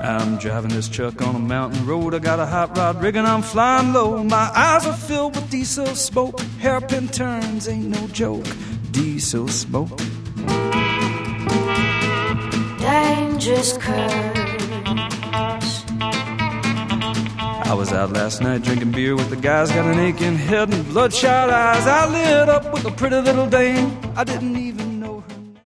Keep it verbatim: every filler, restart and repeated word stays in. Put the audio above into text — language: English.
I'm driving this truck on a mountain road. I got a hot rod rig and I'm flying low. My eyes are filled with diesel smoke. Hairpin turns ain't no joke. Diesel smoke. Dangerous curves. I was out last night drinking beer with the guys. Got an aching head and bloodshot eyes. I lit up with a pretty little dame. I didn't even